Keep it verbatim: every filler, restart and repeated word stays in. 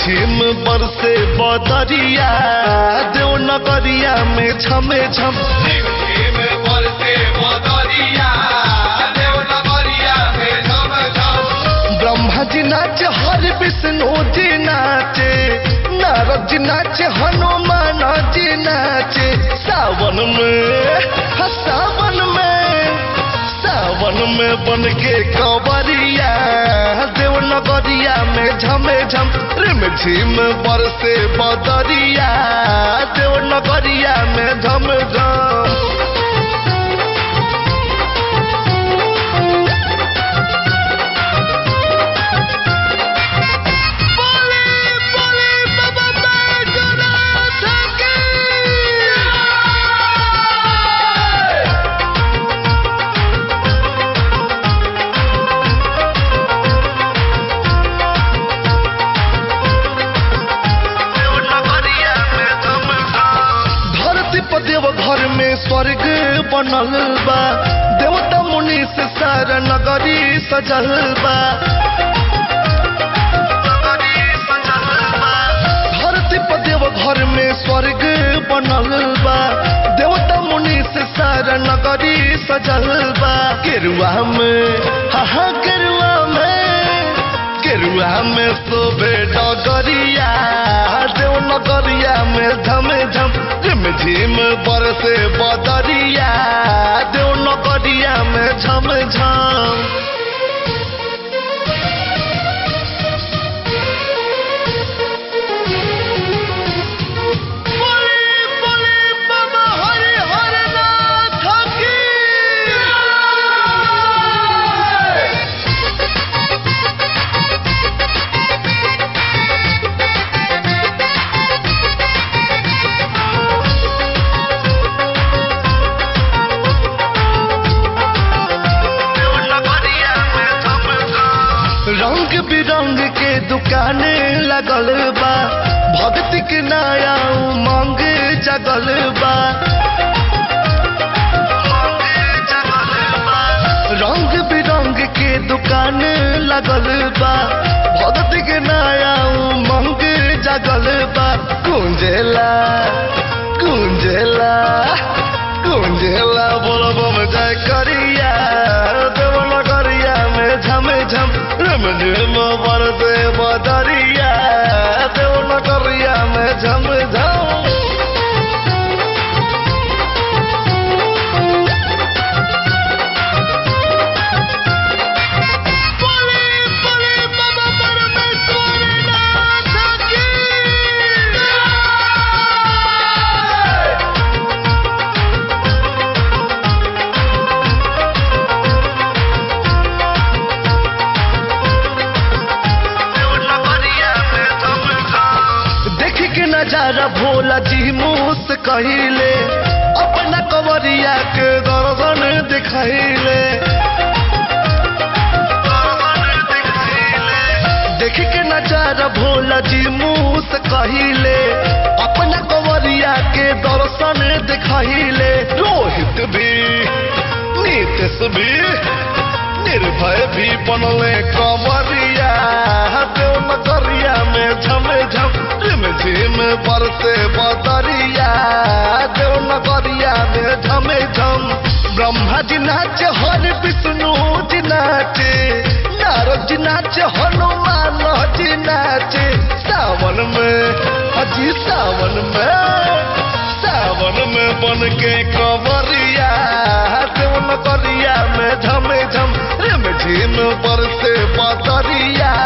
झिम बरसे बदरिया देवनगरिया में झमे झम झिम झिम बरसे बदरिया देवनगरिया में झम झम। ब्रह्मा जी नाचे हरि विष्णु जी नाचे नारद जी नाचे हनुमान जी नाचे सावन में हाँ सावन में सावन में बन के कंवरिया देवनगरिया में झमे झम रिम झिम बरसे बदरिया देवनगरिया में झम झम। देव घर में स्वर्ग बनल बा देवता मुनि से सारा नगरी सजल बा धरती पर देव घर में स्वर्ग बनल बा देवता मुनि से सारा नगरी सजल बा। गेरुआ में हाँ गेरुआ में गेरुआ में सोबे डगरिया देवनगरिया में झमे झम झिम झिम बरसे बदरिया देवनगरिया में झम झम। रंग बिरंग के दुकाने लगल बा भक्ति के नया उमंग जगल बा। रंग बिरंग के दुकान लगल बा भक्ति के नया उमंग जगल बा। कुंजेला कुंजेला कुंजेला बोल बम जय करिया देवनगरिया में झमे झम झिम झिम बरसे बदरिया देवनगरिया में झम झम। नजारा भोला जी मुँह कहिले अपना कंवरिया के दर्शन दिखैले देख के नजारा भोला जी मुँह कहिले अपना कंवरिया के दर्शन दिखैले। रोहित भी नीतीश भी निर्भय भी बनले कंवरिया देवनगरिया में झमे झम झिम झिम बरसे बदरिया देवनगरिया में झमे झम। ब्रह्मा जी नाचे हरि विष्णु जी नाचे नारद जी नाचे हनुमान जी नाचे सावन में हजी सावन में सावन में बन के कंवरिया देवनगरिया में झमे झम रिम झिम बरसे बदरिया